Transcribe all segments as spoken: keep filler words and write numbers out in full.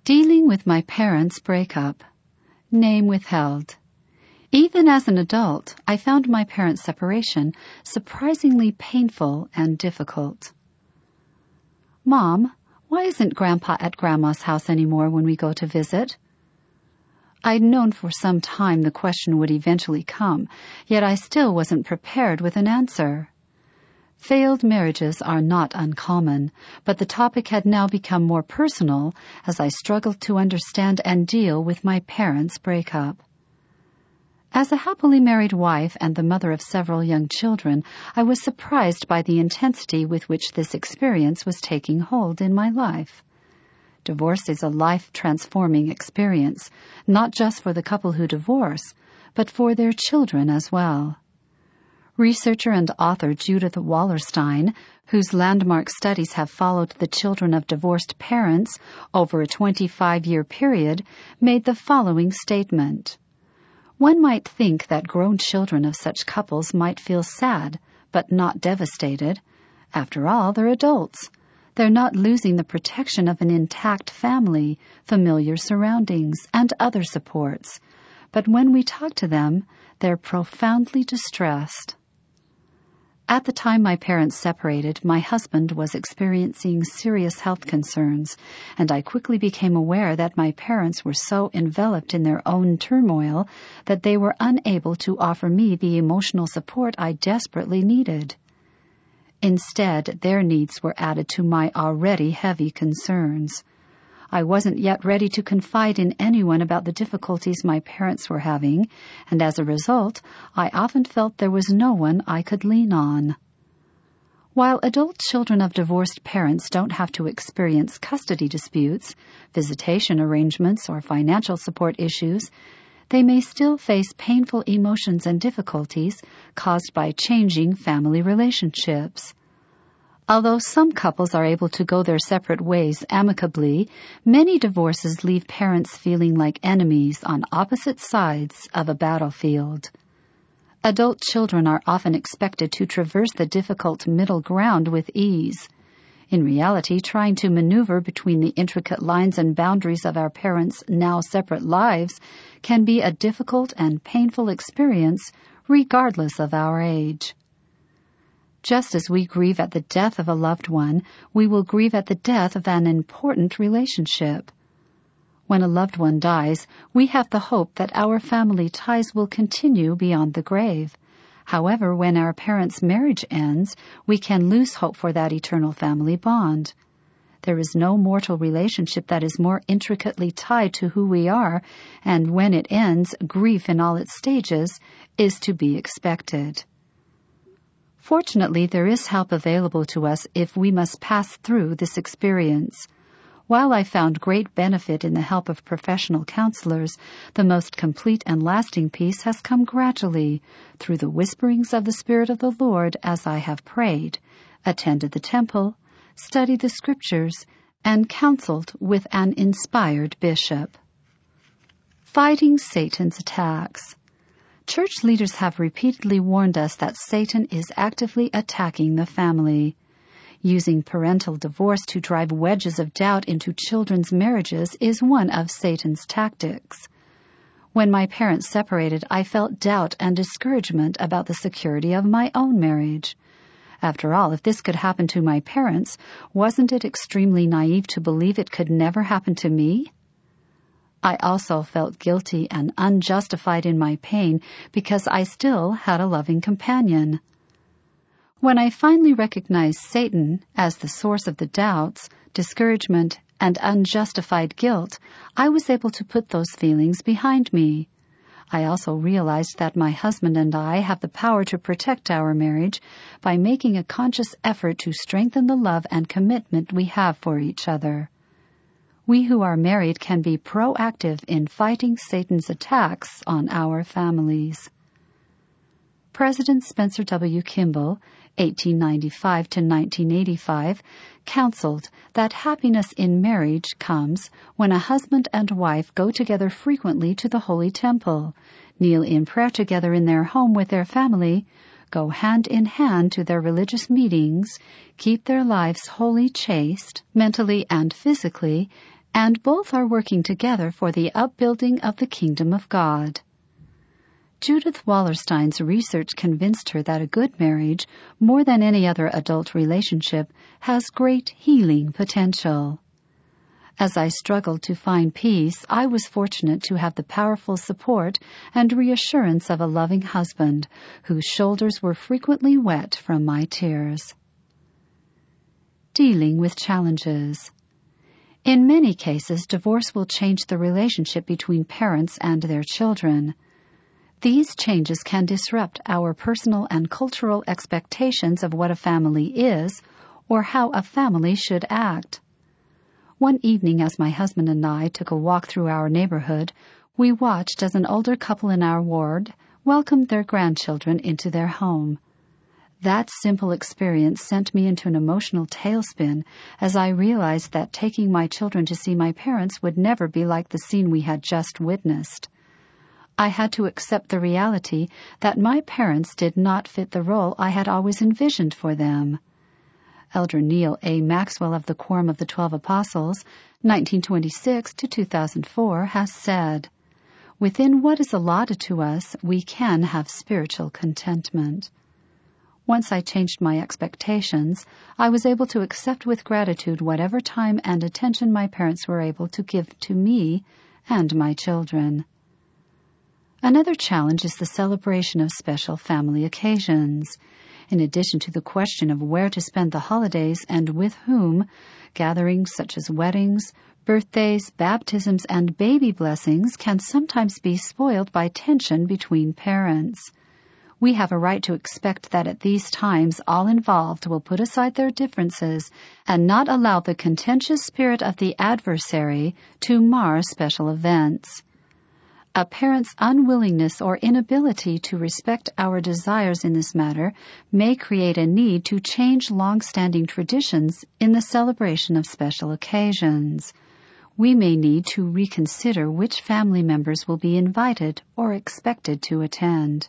Dealing with my parents' breakup. Name withheld. Even as an adult, I found my parents' separation surprisingly painful and difficult. Mom, why isn't Grandpa at Grandma's house anymore when we go to visit? I'd known for some time the question would eventually come, yet I still wasn't prepared with an answer. Failed marriages are not uncommon, but the topic had now become more personal as I struggled to understand and deal with my parents' breakup. As a happily married wife and the mother of several young children, I was surprised by the intensity with which this experience was taking hold in my life. Divorce is a life-transforming experience, not just for the couple who divorce, but for their children as well. Researcher and author Judith Wallerstein, whose landmark studies have followed the children of divorced parents over a twenty-five-year period, made the following statement. One might think that grown children of such couples might feel sad, but not devastated. After all, they're adults. They're not losing the protection of an intact family, familiar surroundings, and other supports. But when we talk to them, they're profoundly distressed. At the time my parents separated, my husband was experiencing serious health concerns, and I quickly became aware that my parents were so enveloped in their own turmoil that they were unable to offer me the emotional support I desperately needed. Instead, their needs were added to my already heavy concerns. I wasn't yet ready to confide in anyone about the difficulties my parents were having, and as a result, I often felt there was no one I could lean on. While adult children of divorced parents don't have to experience custody disputes, visitation arrangements, or financial support issues, they may still face painful emotions and difficulties caused by changing family relationships. Although some couples are able to go their separate ways amicably, many divorces leave parents feeling like enemies on opposite sides of a battlefield. Adult children are often expected to traverse the difficult middle ground with ease. In reality, trying to maneuver between the intricate lines and boundaries of our parents' now separate lives can be a difficult and painful experience, regardless of our age. Just as we grieve at the death of a loved one, we will grieve at the death of an important relationship. When a loved one dies, we have the hope that our family ties will continue beyond the grave. However, when our parents' marriage ends, we can lose hope for that eternal family bond. There is no mortal relationship that is more intricately tied to who we are, and when it ends, grief in all its stages is to be expected. Fortunately, there is help available to us if we must pass through this experience. While I found great benefit in the help of professional counselors, the most complete and lasting peace has come gradually through the whisperings of the Spirit of the Lord as I have prayed, attended the temple, studied the Scriptures, and counseled with an inspired bishop. Fighting Satan's attacks. Church leaders have repeatedly warned us that Satan is actively attacking the family. Using parental divorce to drive wedges of doubt into children's marriages is one of Satan's tactics. When my parents separated, I felt doubt and discouragement about the security of my own marriage. After all, if this could happen to my parents, wasn't it extremely naive to believe it could never happen to me? I also felt guilty and unjustified in my pain because I still had a loving companion. When I finally recognized Satan as the source of the doubts, discouragement, and unjustified guilt, I was able to put those feelings behind me. I also realized that my husband and I have the power to protect our marriage by making a conscious effort to strengthen the love and commitment we have for each other. We who are married can be proactive in fighting Satan's attacks on our families. President Spencer W. Kimball, eighteen ninety-five to nineteen eighty-five, counseled that happiness in marriage comes when a husband and wife go together frequently to the Holy Temple, kneel in prayer together in their home with their family, go hand in hand to their religious meetings, keep their lives wholly chaste, mentally and physically, and both are working together for the upbuilding of the kingdom of God. Judith Wallerstein's research convinced her that a good marriage, more than any other adult relationship, has great healing potential. As I struggled to find peace, I was fortunate to have the powerful support and reassurance of a loving husband, whose shoulders were frequently wet from my tears. Dealing with challenges. In many cases, divorce will change the relationship between parents and their children. These changes can disrupt our personal and cultural expectations of what a family is or how a family should act. One evening, as my husband and I took a walk through our neighborhood, we watched as an older couple in our ward welcomed their grandchildren into their home. That simple experience sent me into an emotional tailspin as I realized that taking my children to see my parents would never be like the scene we had just witnessed. I had to accept the reality that my parents did not fit the role I had always envisioned for them. Elder Neil A. Maxwell of the Quorum of the Twelve Apostles, nineteen twenty-six to two thousand four, has said, "Within what is allotted to us, we can have spiritual contentment." Once I changed my expectations, I was able to accept with gratitude whatever time and attention my parents were able to give to me and my children. Another challenge is the celebration of special family occasions. In addition to the question of where to spend the holidays and with whom, gatherings such as weddings, birthdays, baptisms, and baby blessings can sometimes be spoiled by tension between parents. We have a right to expect that at these times all involved will put aside their differences and not allow the contentious spirit of the adversary to mar special events. A parent's unwillingness or inability to respect our desires in this matter may create a need to change long-standing traditions in the celebration of special occasions. We may need to reconsider which family members will be invited or expected to attend.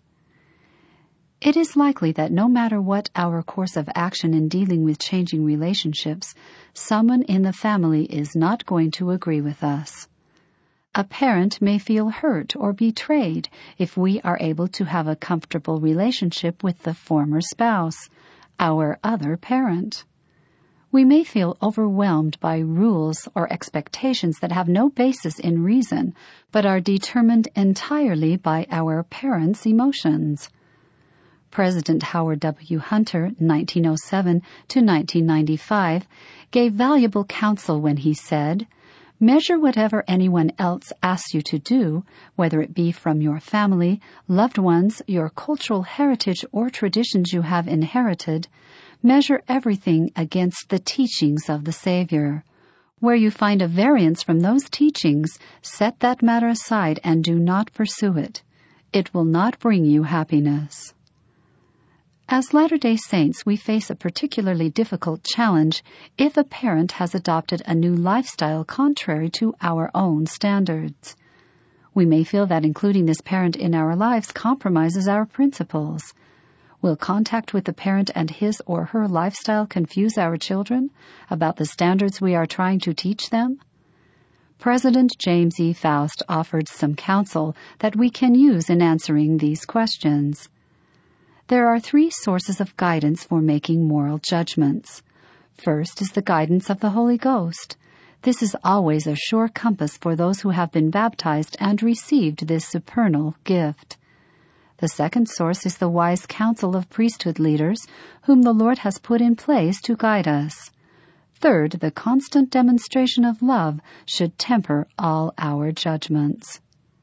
It is likely that no matter what our course of action in dealing with changing relationships, someone in the family is not going to agree with us. A parent may feel hurt or betrayed if we are able to have a comfortable relationship with the former spouse, our other parent. We may feel overwhelmed by rules or expectations that have no basis in reason, but are determined entirely by our parents' emotions. President Howard W. Hunter, nineteen oh seven to nineteen ninety-five, gave valuable counsel when he said, "Measure whatever anyone else asks you to do, whether it be from your family, loved ones, your cultural heritage, or traditions you have inherited. Measure everything against the teachings of the Savior. Where you find a variance from those teachings, set that matter aside and do not pursue it. It will not bring you happiness." As Latter-day Saints, we face a particularly difficult challenge if a parent has adopted a new lifestyle contrary to our own standards. We may feel that including this parent in our lives compromises our principles. Will contact with the parent and his or her lifestyle confuse our children about the standards we are trying to teach them? President James E. Faust offered some counsel that we can use in answering these questions. There are three sources of guidance for making moral judgments. First is the guidance of the Holy Ghost. This is always a sure compass for those who have been baptized and received this supernal gift. The second source is the wise counsel of priesthood leaders, whom the Lord has put in place to guide us. Third, the constant demonstration of love should temper all our judgments.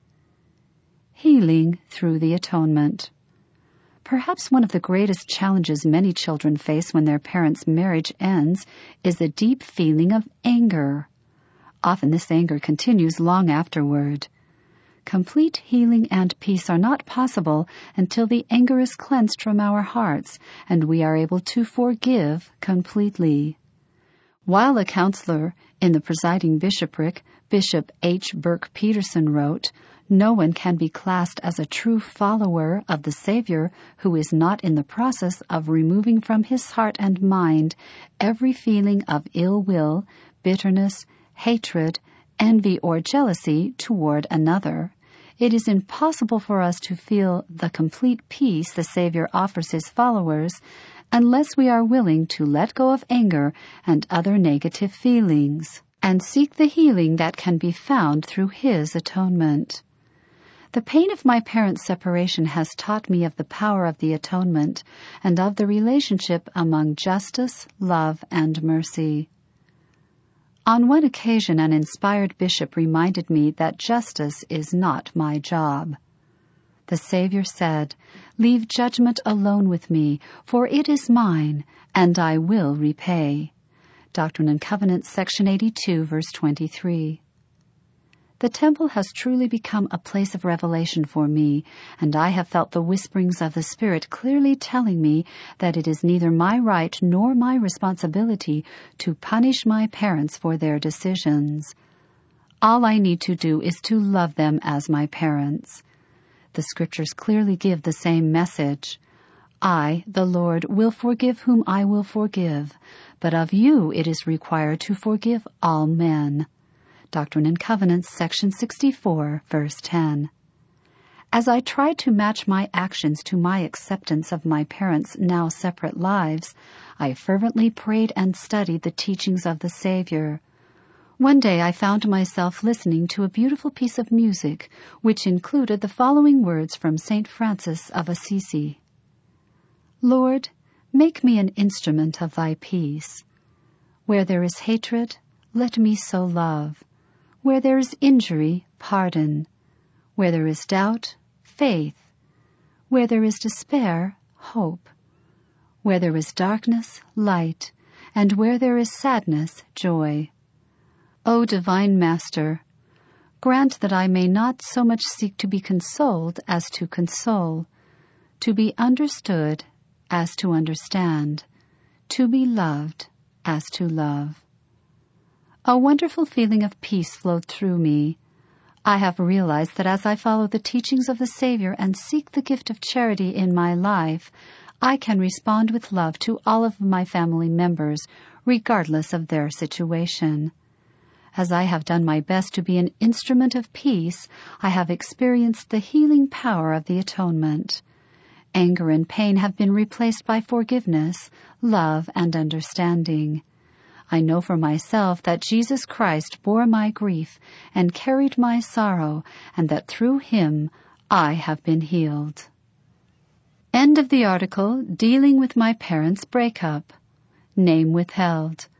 Healing through the atonement. Perhaps one of the greatest challenges many children face when their parents' marriage ends is a deep feeling of anger. Often this anger continues long afterward. Complete healing and peace are not possible until the anger is cleansed from our hearts and we are able to forgive completely. While a counselor in the presiding bishopric, Bishop H. Burke Peterson, wrote, "No one can be classed as a true follower of the Savior who is not in the process of removing from his heart and mind every feeling of ill will, bitterness, hatred, envy or jealousy toward another, it is impossible for us to feel the complete peace the Savior offers his followers unless we are willing to let go of anger and other negative feelings and seek the healing that can be found through his atonement. The pain of my parents' separation has taught me of the power of the atonement and of the relationship among justice, love, and mercy. On one occasion, an inspired bishop reminded me that justice is not my job. The Savior said, "Leave judgment alone with me, for it is mine, and I will repay." Doctrine and Covenants, section eighty-two, verse twenty-three. The temple has truly become a place of revelation for me, and I have felt the whisperings of the Spirit clearly telling me that it is neither my right nor my responsibility to punish my parents for their decisions. All I need to do is to love them as my parents. The Scriptures clearly give the same message. I, the Lord, will forgive whom I will forgive, but of you it is required to forgive all men. Doctrine and Covenants, section sixty-four, verse ten. As I tried to match my actions to my acceptance of my parents' now separate lives, I fervently prayed and studied the teachings of the Savior. One day I found myself listening to a beautiful piece of music, which included the following words from Saint Francis of Assisi. "Lord, make me an instrument of thy peace. Where there is hatred, let me sow love. Where there is injury, pardon. Where there is doubt, faith. Where there is despair, hope. Where there is darkness, light. And where there is sadness, joy. O divine Master, grant that I may not so much seek to be consoled as to console, to be understood as to understand, to be loved as to love." A wonderful feeling of peace flowed through me. I have realized that as I follow the teachings of the Savior and seek the gift of charity in my life, I can respond with love to all of my family members, regardless of their situation. As I have done my best to be an instrument of peace, I have experienced the healing power of the atonement. Anger and pain have been replaced by forgiveness, love, and understanding. I know for myself that Jesus Christ bore my grief and carried my sorrow, and that through him I have been healed. End of the article, Dealing with My Parents' Breakup. Name withheld.